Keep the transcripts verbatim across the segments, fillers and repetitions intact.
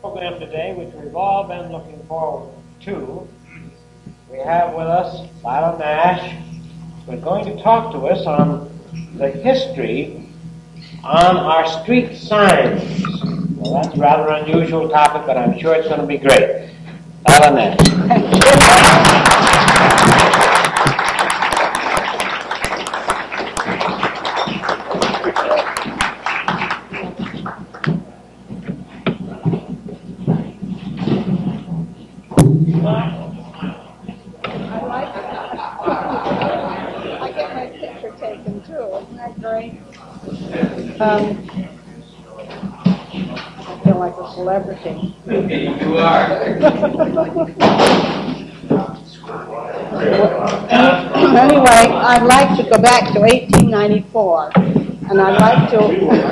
Program today, which we've all been looking forward to. We have with us Lila Nash, who's going to talk to us on the history on our street signs. Well, that's a rather unusual topic, but I'm sure it's going to be great. Lila Nash. Um, I feel like a celebrity. You are. Anyway, I'd like to go back to eighteen ninety-four, and I'd like to,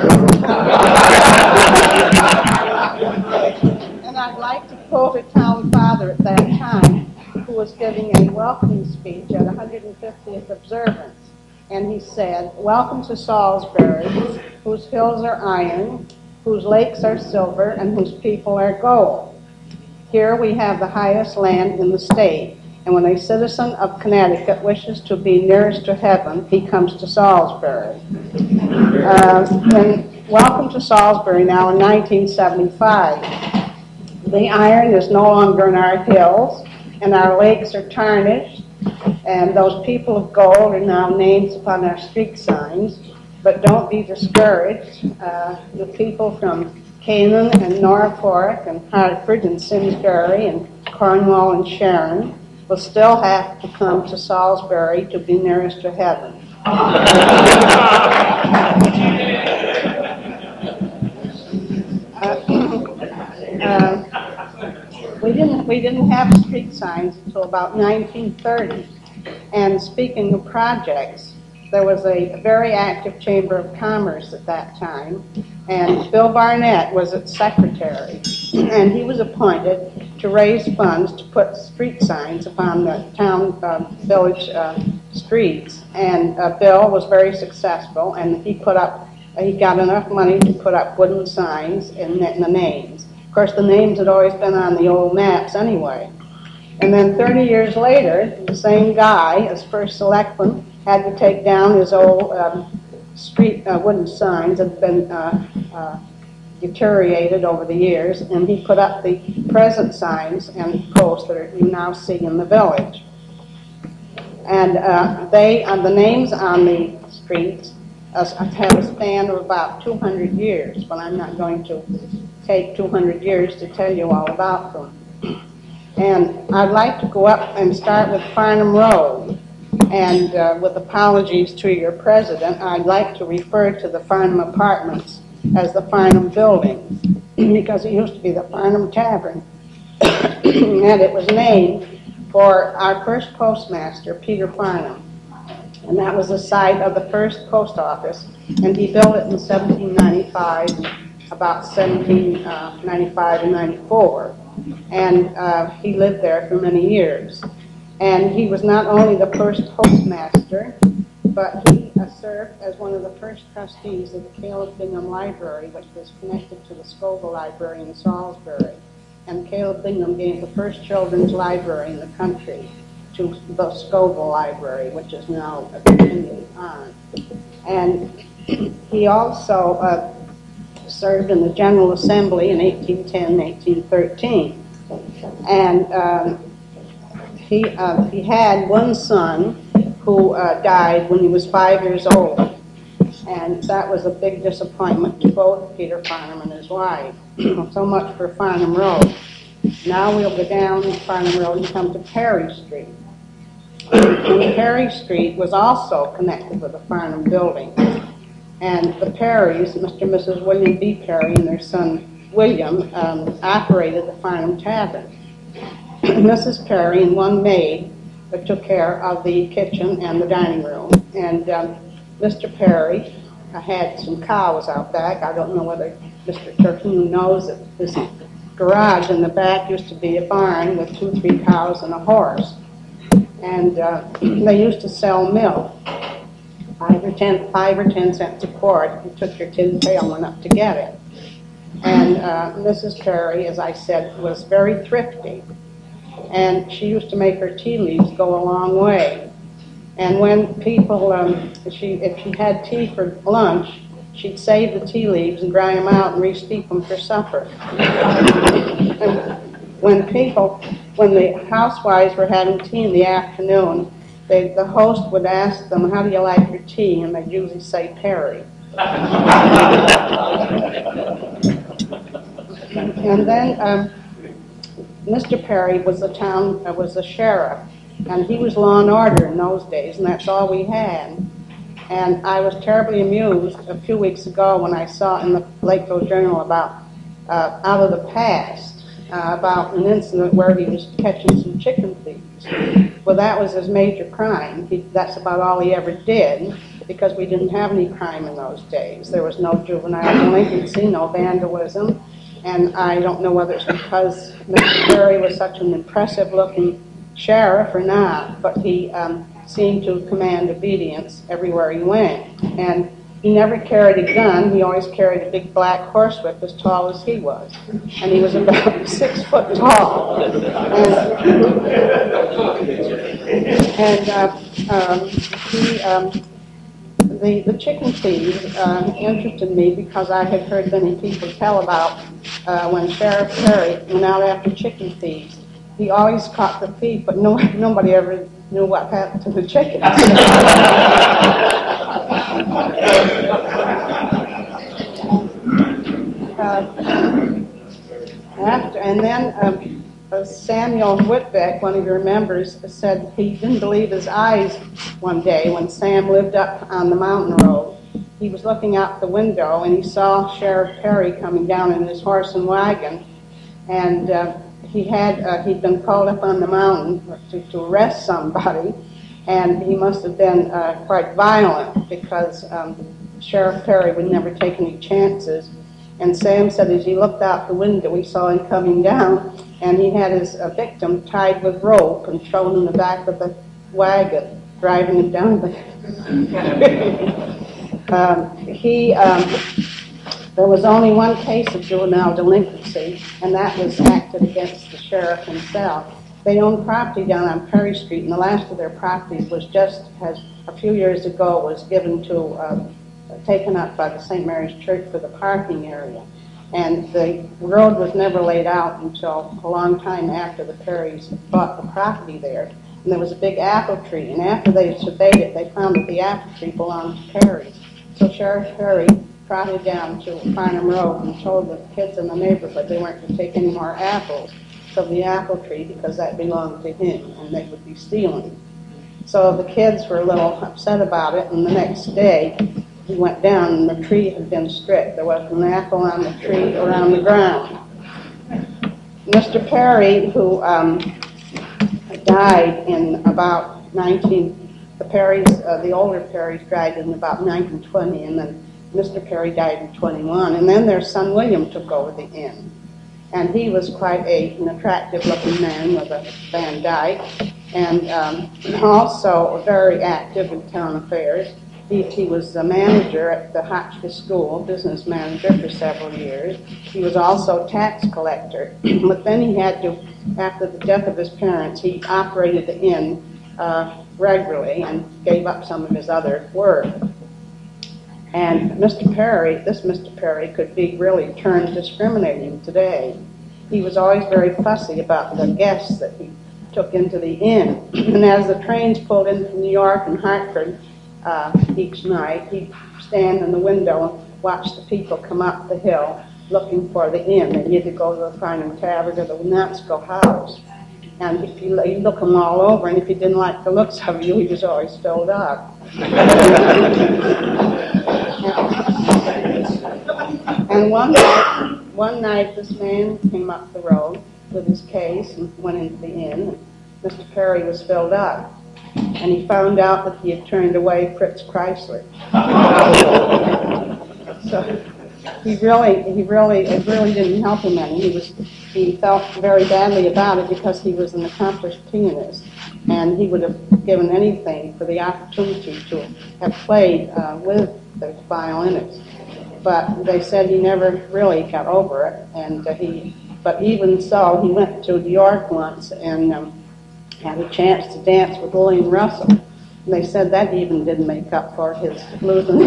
and I'd like to quote a town father at that time who was giving a welcoming speech at one hundred fiftieth observance. And he said, "Welcome to Salisbury, whose hills are iron, whose lakes are silver, and whose people are gold. Here we have the highest land in the state, and when a citizen of Connecticut wishes to be nearest to heaven, he comes to Salisbury." Uh, and welcome to Salisbury now in nineteen seventy-five. The iron is no longer in our hills, and our lakes are tarnished, and those people of gold are now names upon our street signs. But don't be discouraged. Uh, the people from Canaan and Norfolk and Hartford and Simsbury and Cornwall and Sharon will still have to come to Salisbury to be nearest to heaven. uh, uh, we didn't we didn't have street signs until about nineteen thirty. And speaking of projects, there was a very active Chamber of Commerce at that time, and Bill Barnett was its secretary, and he was appointed to raise funds to put street signs upon the town uh, village uh, streets. And uh, Bill was very successful, and he put up, he got enough money to put up wooden signs and the names. Of course, the names had always been on the old maps anyway. And then thirty years later, the same guy, as first selectman, had to take down his old um, street uh, wooden signs that had been uh, uh, deteriorated over the years, and he put up the present signs and posts that are, you now see in the village. And uh, they, uh, the names on the streets uh, have a span of about two hundred years, but I'm not going to take two hundred years to tell you all about them. And I'd like to go up and start with Farnham Road. And uh, with apologies to your president, I'd like to refer to the Farnham Apartments as the Farnham Building, because it used to be the Farnham Tavern. And it was named for our first postmaster, Peter Farnham. And that was the site of the first post office. And he built it in seventeen ninety-five, about seventeen ninety-five and ninety-four. And uh, he lived there for many years. And he was not only the first postmaster, but he uh, served as one of the first trustees of the Caleb Bingham Library, which was connected to the Scoville Library in Salisbury. And Caleb Bingham gave the first children's library in the country to the Scoville Library, which is now continuing on. And he also uh, served in the General Assembly in eighteen ten and eighteen thirteen. And um, he, uh, he had one son who uh, died when he was five years old. And that was a big disappointment to both Peter Farnham and his wife. So much for Farnham Road. Now we'll go down Farnham Road and come to Perry Street. And Perry Street was also connected with the Farnham Building. And the Perrys, Mister and Missus William B. Perry and their son William, um, operated the Farnham Tavern. Missus Perry and one maid uh, took care of the kitchen and the dining room. And um, Mister Perry uh, had some cows out back. I don't know whether Mister Terhune knows that this garage in the back used to be a barn with two, three cows and a horse. And uh, they used to sell milk. Five or ten, five or ten cents a quart. You took your tin pail and went up to get it. And uh, Missus Perry, as I said, was very thrifty. And she used to make her tea leaves go a long way. And when people, um, she, if she had tea for lunch, she'd save the tea leaves and dry them out and re-steep them for supper. And when people, when the housewives were having tea in the afternoon, they, the host would ask them, "How do you like your tea?" And they'd usually say Perry. And then um, Mister Perry was the town, uh, was the sheriff, and he was law and order in those days, and that's all we had. And I was terribly amused a few weeks ago when I saw in the Lakeville Journal about uh, out of the past, uh, about an incident where he was catching some chicken thieves. Well, that was his major crime. He, that's about all he ever did, because we didn't have any crime in those days. There was no juvenile delinquency, no vandalism, and I don't know whether it's because Mister Perry was such an impressive-looking sheriff or not, but he um, seemed to command obedience everywhere he went. And he never carried a gun. He always carried a big black horsewhip as tall as he was. And he was about six foot tall. And, and uh, um, he, um, the, the chicken thieves uh, interested me because I had heard many people tell about uh, when Sheriff Perry went out after chicken thieves. He always caught the thief, but no, nobody ever knew what happened to the chickens. uh, after, and then um, uh, Samuel Whitbeck, one of your members, said he didn't believe his eyes one day when Sam lived up on the mountain road. He was looking out the window and he saw Sheriff Perry coming down in his horse and wagon, and uh, he had uh, he'd been called up on the mountain to, to arrest somebody, and he must have been uh, quite violent because um, Sheriff Perry would never take any chances. And Sam said as he looked out the window, he saw him coming down, and he had his uh, victim tied with rope and thrown in the back of the wagon, driving him down the... um, he... Um, There was only one case of juvenile delinquency, and that was acted against the sheriff himself. They owned property down on Perry Street, and the last of their property was just, as a few years ago, was given to, uh, taken up by the Saint Mary's Church for the parking area. And the road was never laid out until a long time after the Perrys bought the property there. And there was a big apple tree, and after they surveyed it, they found that the apple tree belonged to Perry. So Sheriff Perry trotted down to Farnham Road and told the kids in the neighborhood they weren't to take any more apples from the apple tree because that belonged to him and they would be stealing. So the kids were a little upset about it, and the next day he went down and the tree had been stripped. There wasn't an apple on the tree or on the ground. Mister Perry, who um, died in about nineteen, the Perrys, uh, the older Perrys died in about nineteen twenty, and then Mister Perry died in twenty-one, and then their son William took over the inn. And he was quite a, an attractive-looking man with a Van Dyke, and um, also very active in town affairs. He, he was the manager at the Hotchkiss School, business manager for several years. He was also tax collector, but then he had to, after the death of his parents, he operated the inn uh, regularly and gave up some of his other work. And Mister Perry, this Mister Perry could be really turned discriminating today. He was always very fussy about the guests that he took into the inn. And as the trains pulled in from New York and Hartford uh, each night, he'd stand in the window and watch the people come up the hill looking for the inn. They either go to the Farnham Tavern or the Wenatsko House. And if you, you look them all over, and if he didn't like the looks of you, he was always filled up. And one night, one night, this man came up the road with his case and went into the inn. Mister Perry was filled up, and he found out that he had turned away Fritz Chrysler. So he really, he really, it really didn't help him any. He was, he felt very badly about it because he was an accomplished pianist, and he would have given anything for the opportunity to have played uh, with the violinist. but they said he never really got over it. And uh, he, but even so, he went to New York once and um, had a chance to dance with Lillian Russell. And they said that even didn't make up for his losing.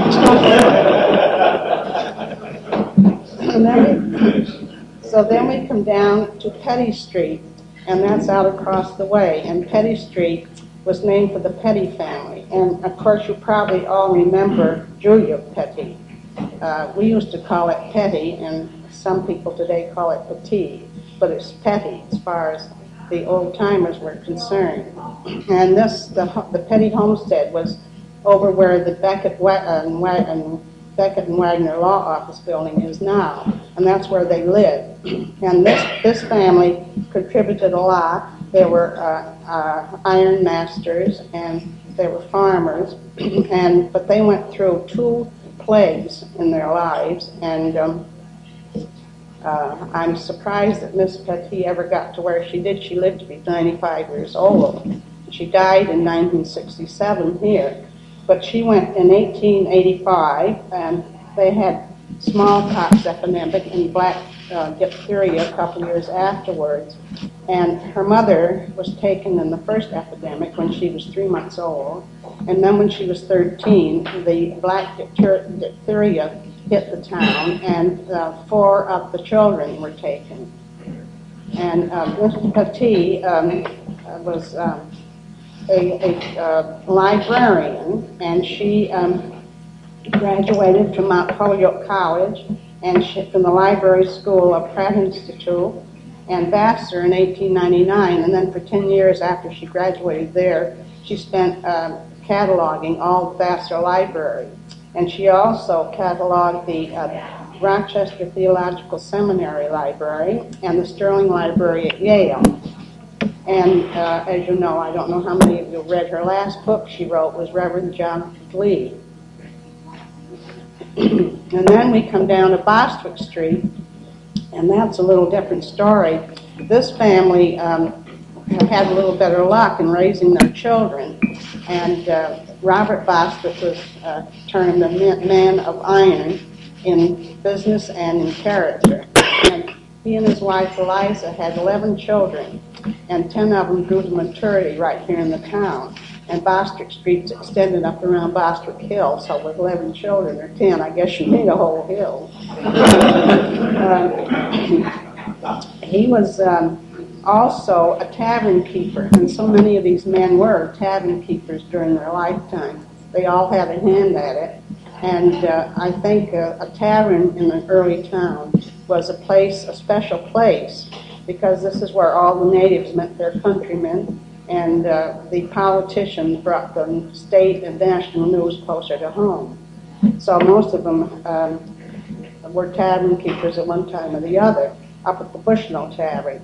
And then we, so then we come down to Petty Street, and that's out across the way. And Petty Street was named for the Petty family. And of course, you probably all remember Julia Petty. Uh, we used to call it Petty, and some people today call it Petit, but it's Petty as far as the old-timers were concerned. And this, the, the Petty homestead was over where the Beckett, and, and Beckett and Wagner Law Office building is now, and that's where they lived. And this, this family contributed a lot. They were uh, uh, iron masters, and they were farmers, and but they went through two plagues in their lives, and um, Uh, I'm surprised that Miss Petty ever got to where she did. She lived to be ninety-five years old. She died in nineteen sixty-seven here. But she went in eighteen eighty-five, and they had smallpox epidemic and black uh, diphtheria a couple years afterwards. And her mother was taken in the first epidemic when she was three months old. And then when she was thirteen, the black diphtheria hit the town, and uh, four of the children were taken. And uh, Missus Petit um, was um, a, a uh, librarian, and she um, graduated from Mount Holyoke College, and she, from the library school of Pratt Institute, and Vassar in eighteen ninety-nine, and then for ten years after she graduated there, she spent um, cataloging all the Vassar Library. And she also cataloged the uh, Rochester Theological Seminary Library and the Sterling Library at Yale. And uh, as you know, I don't know how many of you read her last book she wrote, was Reverend Jonathan Lee. And then we come down to Bostwick Street, and that's a little different story. This family um, had a little better luck in raising their children, and uh, Robert Bostwick was uh, termed a man of iron in business and in character. And he and his wife Eliza had eleven children, and ten of them grew to maturity right here in the town. And Bostwick Street's extended up around Bostwick Hill, so with eleven children or ten, I guess you need a whole hill. uh, he was um, also a tavern keeper, and so many of these men were tavern keepers during their lifetime. They all had a hand at it, and uh, I think uh, a tavern in an early town was a place, a special place, because this is where all the natives met their countrymen, and uh, the politicians brought the state and national news closer to home. So most of them um, were tavern keepers at one time or the other, up at the Bushnell Tavern.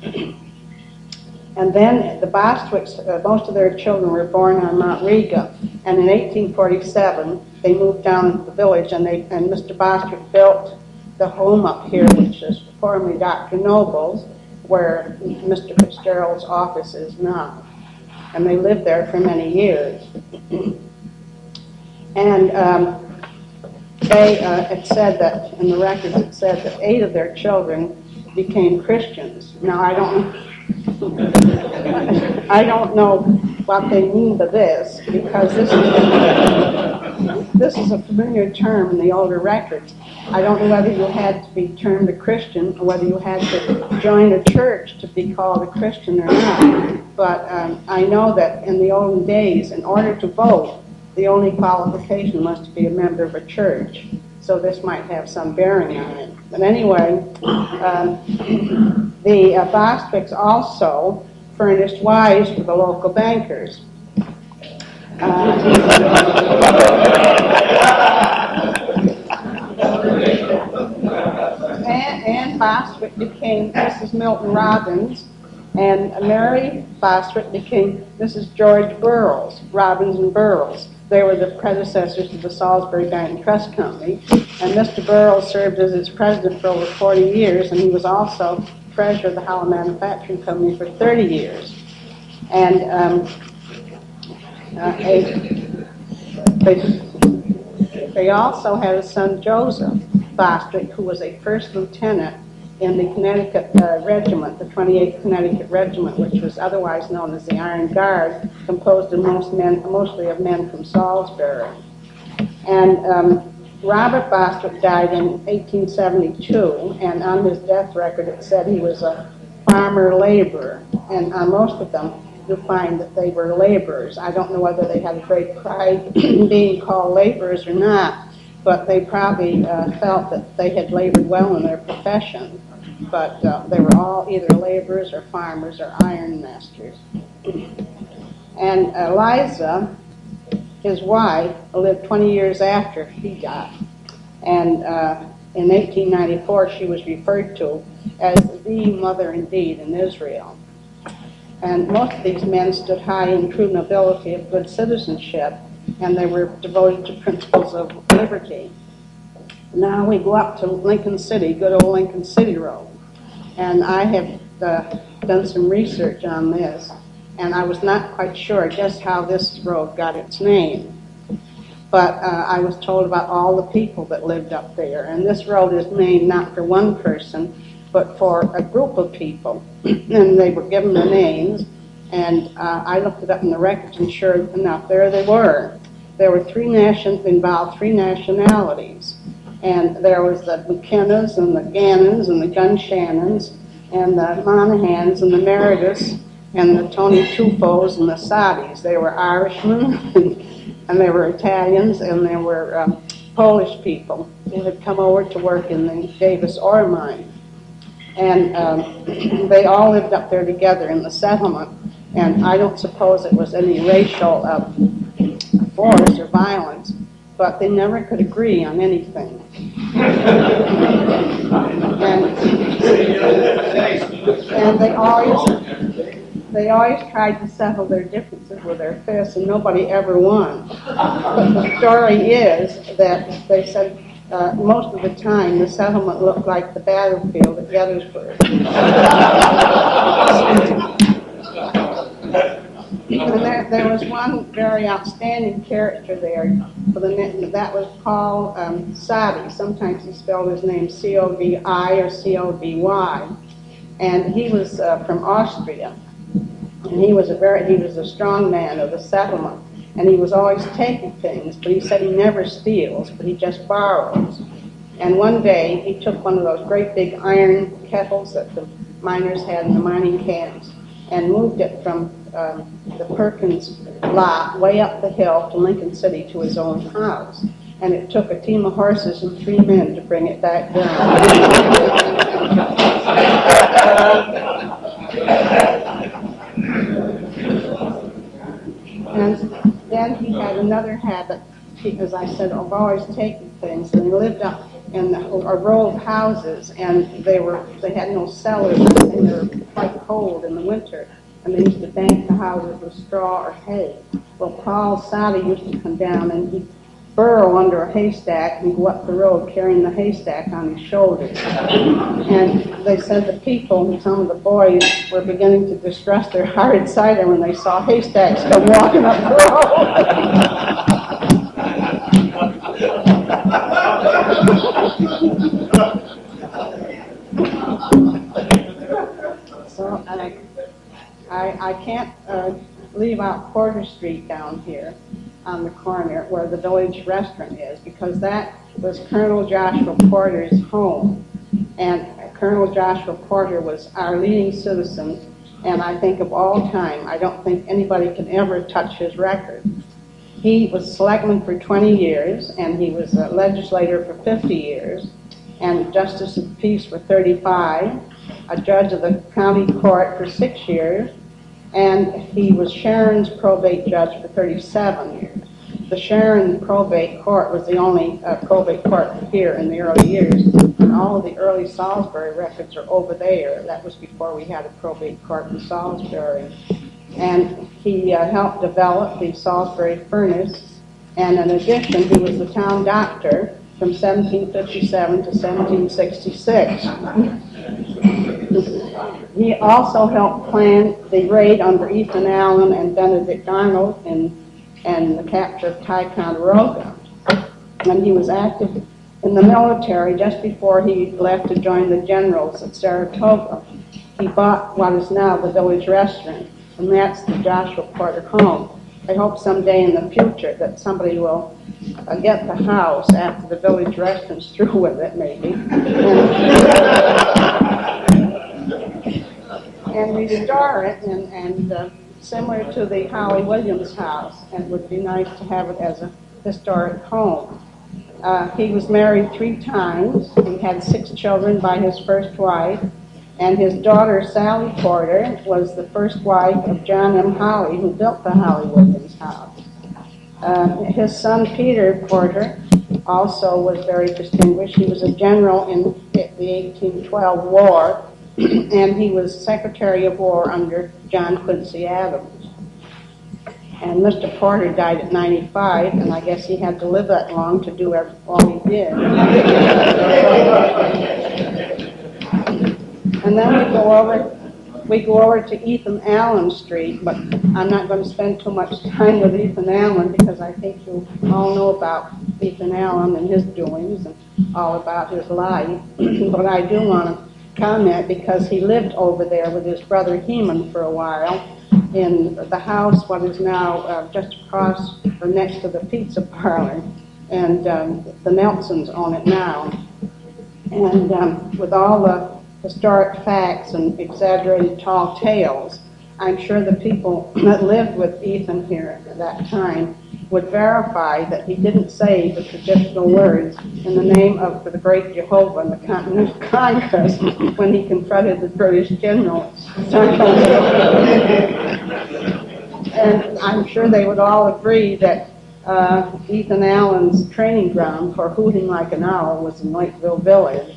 And then the Bostwicks, uh, most of their children were born on Mount Riga. And in eighteen forty-seven, they moved down to the village, and, they, and Mister Bostwick built the home up here, which is formerly Doctor Noble's, where Mister Fitzgerald's office is now. And they lived there for many years. And um, they, uh, it said that, in the records, it said that eight of their children became Christians. Now, I don't I don't know what they mean by this, because this is, this is a familiar term in the older records. I don't know whether you had to be termed a Christian or whether you had to join a church to be called a Christian or not. But um, I know that in the olden days, in order to vote, the only qualification was to be a member of a church. So this might have some bearing on it. But anyway, um, the uh, Bostwicks also furnished wives for the local bankers. Uh, and, and Bostwick became Missus Milton Robbins, and Mary Bostwick became Missus George Burroughs, Robbins and Burroughs. They were the predecessors to the Salisbury Bank and Trust Company, and Mister Burroughs served as its president for over forty years, and he was also treasurer of the Howell Manufacturing Company for thirty years. And um, uh, a, they, They also had a son, Joseph Bostwick, who was a first lieutenant in the Connecticut uh, Regiment, the twenty-eighth Connecticut Regiment, which was otherwise known as the Iron Guard, composed of most men, mostly of men from Salisbury. And um, Robert Bostwick died in eighteen seventy-two, and on his death record it said he was a farmer laborer, and on most of them you find that they were laborers. I don't know whether they had a great pride in being called laborers or not, but they probably uh, felt that they had labored well in their profession. But uh, they were all either laborers or farmers or iron masters. And Eliza, his wife, lived twenty years after he died. And uh, in eighteen ninety-four, she was referred to as the mother indeed in Israel. And most of these men stood high in true nobility of good citizenship, and they were devoted to principles of liberty. Now we go up to Lincoln City, good old Lincoln City Road. And I have uh, done some research on this, and I was not quite sure just how this road got its name. But uh, I was told about all the people that lived up there. And this road is named not for one person, but for a group of people. And they were given the names, and uh, I looked it up in the records, and sure enough, there they were. There were three nations involved, three nationalities. And there was the McKennas and the Gannons and the Gunshannons and the Monahans and the Merediths and the Tony Tufos and the Saudis. They were Irishmen and they were Italians and they were um, Polish people who had come over to work in the Davis ore mine. And um, they all lived up there together in the settlement. And I don't suppose it was any racial uh, force or violence, but they never could agree on anything. and, and they always they always tried to settle their differences with their fists, and nobody ever won. But the story is that they said uh, most of the time the settlement looked like the battlefield at Gettysburg. And there, there was one very outstanding character there for the, that was Paul um, Sadi. Sometimes he spelled his name C O D I or C O D Y. And he was uh, from Austria. And he was a very he was a strong man of the settlement. And he was always taking things, but he said he never steals, but he just borrows. And one day he took one of those great big iron kettles that the miners had in the mining camps and moved it from um, the Perkins lot way up the hill to Lincoln City to his own house. And it took a team of horses and three men to bring it back down. And then he had another habit, he, as I said, of always taking things. And he lived up in the, a row of houses, and they were they had no cellars, and they were quite cold in the winter. And they used to bank the houses with straw or hay. Well, Paul Sadi used to come down and he'd burrow under a haystack and go up the road carrying the haystack on his shoulders. And they said the people, some of the boys, were beginning to distrust their hard cider when they saw haystacks come walking up the road. So I, I, I can't uh, leave out Porter Street down here on the corner where the village restaurant is, because that was Colonel Joshua Porter's home. And Colonel Joshua Porter was our leading citizen, and I think of all time, I don't think anybody can ever touch his record. He was selectman for twenty years, and he was a legislator for fifty years, and justice of the peace for thirty-five, a judge of the county court for six years, and he was Sharon's probate judge for thirty-seven years. The Sharon probate court was the only uh, probate court here in the early years, and all of the early Salisbury records are over there. That was before we had a probate court in Salisbury. And he uh, helped develop the Salisbury furnace, and in addition, he was the town doctor from seventeen fifty-seven to seventeen sixty-six. He also helped plan the raid under Ethan Allen and Benedict Arnold in, and the capture of Ticonderoga. and he was active in the military just before he left to join the generals at Saratoga. He bought what is now the village restaurant, and that's the Joshua Porter home. I hope someday in the future that somebody will uh, get the house after the village restaurant's through with it, maybe, and, and restore it, and, and uh, similar to the Holly Williams house, and it would be nice to have it as a historic home. Uh, he was married three times. He had six children by his first wife, and his daughter, Sally Porter, was the first wife of John M. Holly, who built the Holly Williams house. Uh, his son, Peter Porter, also was very distinguished. He was a general in the eighteen twelve war, and he was Secretary of War under John Quincy Adams. And Mister Porter died at ninety-five, and I guess he had to live that long to do every, all he did. And then we go over, we go over to Ethan Allen Street, but I'm not going to spend too much time with Ethan Allen because I think you all know about Ethan Allen and his doings and all about his life. But I do want to comment because he lived over there with his brother Heman for a while in the house, what is now uh, just across or next to the pizza parlor, and um, the Nelsons own it now. And um, with all the historic facts and exaggerated tall tales, I'm sure the people that lived with Ethan here at that time would verify that he didn't say the traditional words in the name of the great Jehovah in the Continental Congress when he confronted the British general. And I'm sure they would all agree that uh, Ethan Allen's training ground for hooting like an owl was in Lakeville Village.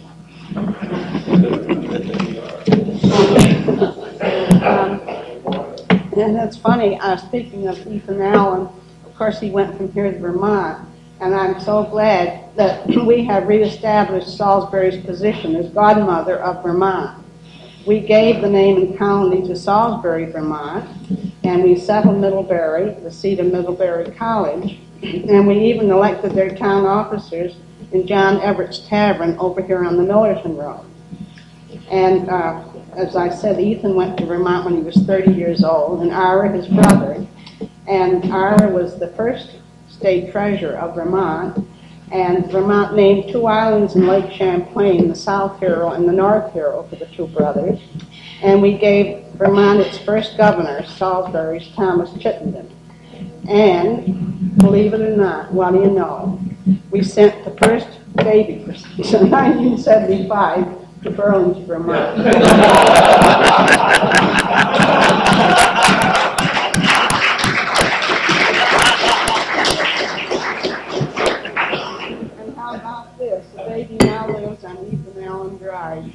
um, and it's funny, uh, speaking of Ethan Allen, of course he went from here to Vermont, and I'm so glad that we have reestablished Salisbury's position as godmother of Vermont. We gave the name and colony to Salisbury, Vermont, and we settled Middlebury, the seat of Middlebury College, and we even elected their town officers in John Everett's Tavern over here on the Millerton Road. And uh, as I said, Ethan went to Vermont when he was thirty years old, and Ira, his brother. And Ira was the first state treasurer of Vermont, and Vermont named two islands in Lake Champlain, the South Hero and the North Hero, for the two brothers. And we gave Vermont its first governor, Salisbury's Thomas Chittenden. And, believe it or not, what do you know? We sent the first baby in nineteen seventy-five to Burlington, Vermont. And how about this? The baby now lives on Ethan Allen Drive.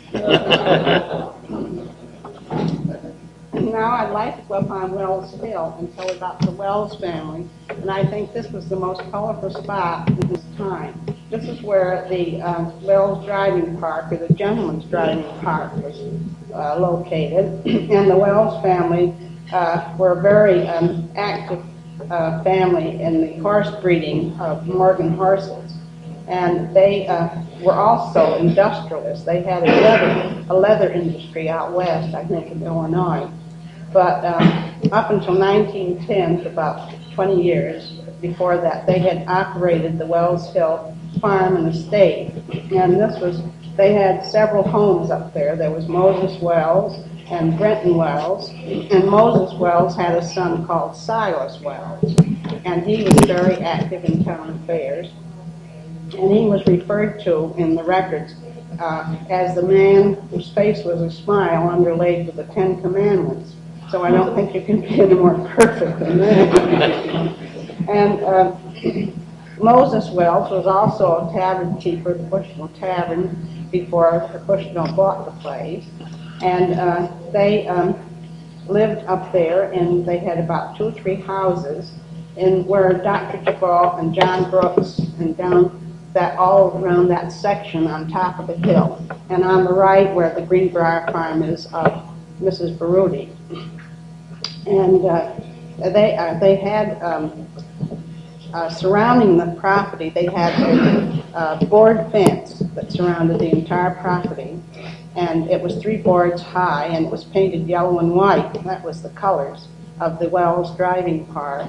Now I'd like to go up on Wells Hill and tell about the Wells family, and I think this was the most colorful spot in this time. This is where the uh, Wells Driving Park, or the Gentleman's Driving Park, was uh, located, and the Wells family uh, were a very um, active uh, family in the horse breeding of Morgan horses, and they uh, were also industrialists. They had a leather, a leather industry out west, I think, in Illinois. But um, up until nineteen ten, for about twenty years before that, they had operated the Wells Hill Farm and Estate. And this was, they had several homes up there. There was Moses Wells and Brenton Wells. And Moses Wells had a son called Silas Wells. And he was very active in town affairs. And he was referred to in the records uh, as the man whose face was a smile underlaid with the Ten Commandments. So I don't think you can be any more perfect than that. And uh, Moses Wells was also a tavern keeper, the Bushnell Tavern, before Bushnell bought the place. And uh, they um, lived up there, and they had about two or three houses, and where Doctor Jabal and John Brooks, and down that all around that section on top of the hill. And on the right, where the Greenbrier Farm is, of Missus Baruti. And uh, they uh, they had um, uh, surrounding the property, they had a uh, board fence that surrounded the entire property, and it was three boards high, and it was painted yellow and white. That was the colors of the Wells Driving Park.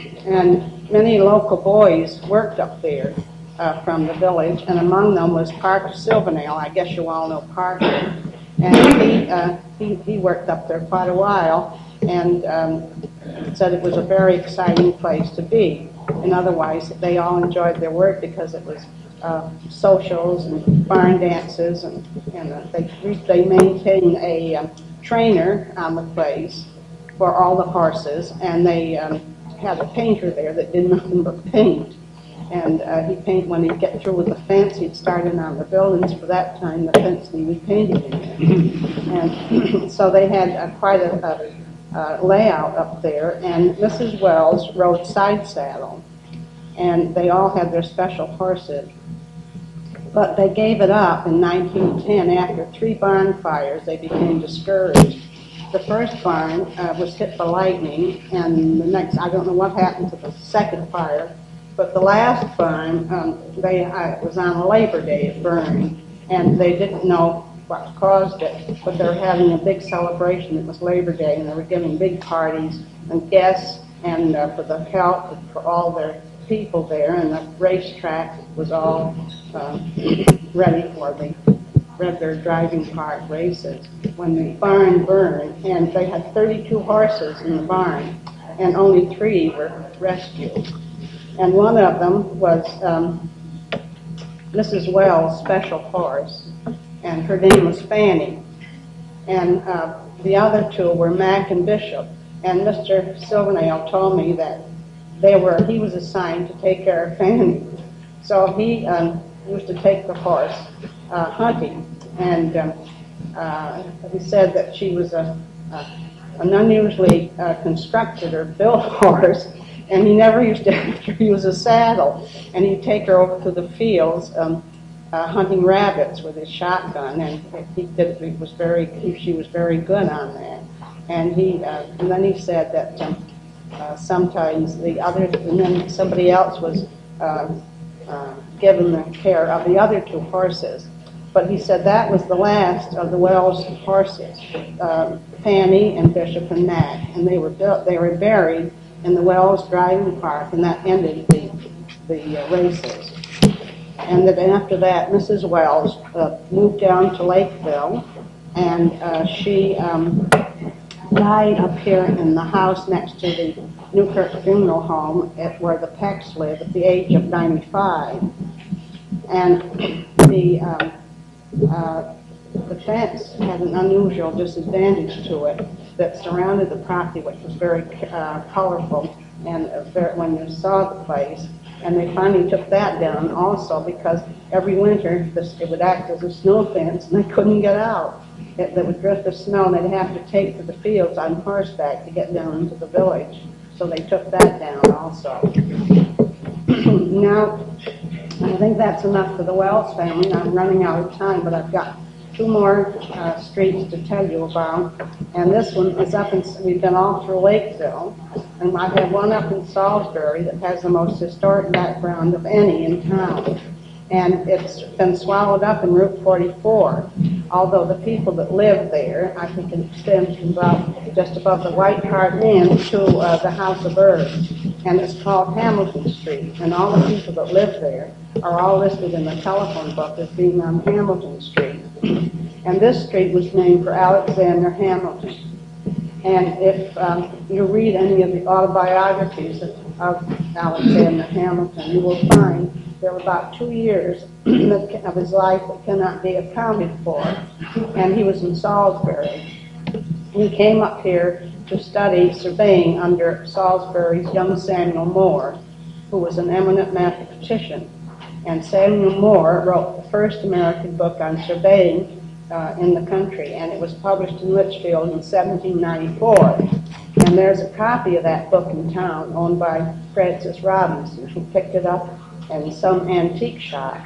And many local boys worked up there uh, from the village, and among them was Parker Silvernail. I guess you all know Parker. And he, uh, he, he worked up there quite a while, and um, said it was a very exciting place to be. And otherwise, they all enjoyed their work because it was uh, socials and barn dances, and, and uh, they, they maintained a um, trainer on the place for all the horses, and they um, had a painter there that did nothing but paint. And uh, he paint when he'd get through with the fence, he'd start in on the buildings. For that time, the fence needed painting in there. And so they had uh, quite a, a uh, layout up there. And Missus Wells rode side saddle, and they all had their special horses. But they gave it up in nineteen ten after three barn fires. They became discouraged. The first barn uh, was hit by lightning, and the next, I don't know what happened to the second fire. But the last barn, um, they, uh, it was on Labor Day it burned, and they didn't know what caused it, but they were having a big celebration. It was Labor Day, and they were giving big parties and guests, and uh, for the help for all their people there, and the racetrack was all uh, ready for the regular driving park races. When the barn burned, and they had thirty-two horses in the barn, and only three were rescued. And one of them was um, Missus Wells' special horse, and her name was Fanny. And uh, the other two were Mac and Bishop. And Mister Silvernail told me that they were, he was assigned to take care of Fanny. So he um, used to take the horse uh, hunting, and um, uh, he said that she was a, a an unusually uh, constructed or built horse. And he never used to have to use a saddle. And he'd take her over to the fields um, uh, hunting rabbits with his shotgun. And he did. He was very. She was very good on that. And he. Uh, and then he said that um, uh, sometimes the other, and then somebody else was uh, uh, given the care of the other two horses. But he said that was the last of the Wells horses, uh, Fanny and Bishop and Mac, and they were built. They were buried in the Wells Driving Park, and that ended the the uh, races. And then after that, Missus Wells uh, moved down to Lakeville, and uh, she um, died up here in the house next to the Newkirk Funeral Home, at where the Pecks live, at the age of ninety-five. And the um, uh, the fence had an unusual disadvantage to it that surrounded the property, which was very uh, colorful, and uh, very, when you saw the place. And they finally took that down also because every winter this, it would act as a snow fence, and they couldn't get out. It, they would drift the snow, and they'd have to take to the fields on horseback to get down into the village. So they took that down also. Now, I think that's enough for the Wells family. I'm running out of time, but I've got two more uh, streets to tell you about. And this one is up in, we've been all through Lakeville. And I have one up in Salisbury that has the most historic background of any in town. And it's been swallowed up in Route forty-four. Although the people that live there, I think it extends from about just above the White Hart Inn to uh, the House of Herbs. And it's called Hamilton Street. And all the people that live there are all listed in the telephone book as being on Hamilton Street. And this street was named for Alexander Hamilton. And if um, you read any of the autobiographies of, of Alexander Hamilton, you will find there were about two years of his life that cannot be accounted for. And he was in Salisbury. He came up here to study surveying under Salisbury's young Samuel Moore, who was an eminent mathematician. And Samuel Moore wrote the first American book on surveying uh, in the country, and it was published in Litchfield in seventeen ninety-four. And there's a copy of that book in town owned by Francis Robinson, who picked it up in some antique shop.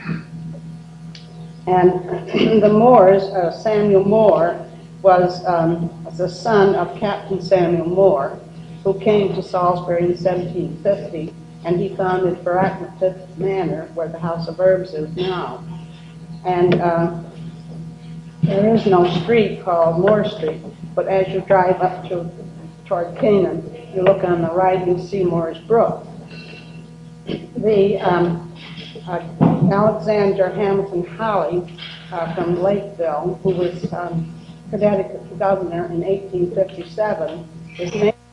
And the Moores, uh, Samuel Moore, was, um, was the son of Captain Samuel Moore, who came to Salisbury in seventeen fifty and he founded Barackman Fifth Manor, where the House of Herbs is now. And uh, there is no street called Moore Street, but as you drive up to toward Canaan, you look on the right, you see Moore's Brook. The um, uh, Alexander Hamilton Holly uh, from Lakeville, who was um, Connecticut governor in eighteen fifty-seven, is named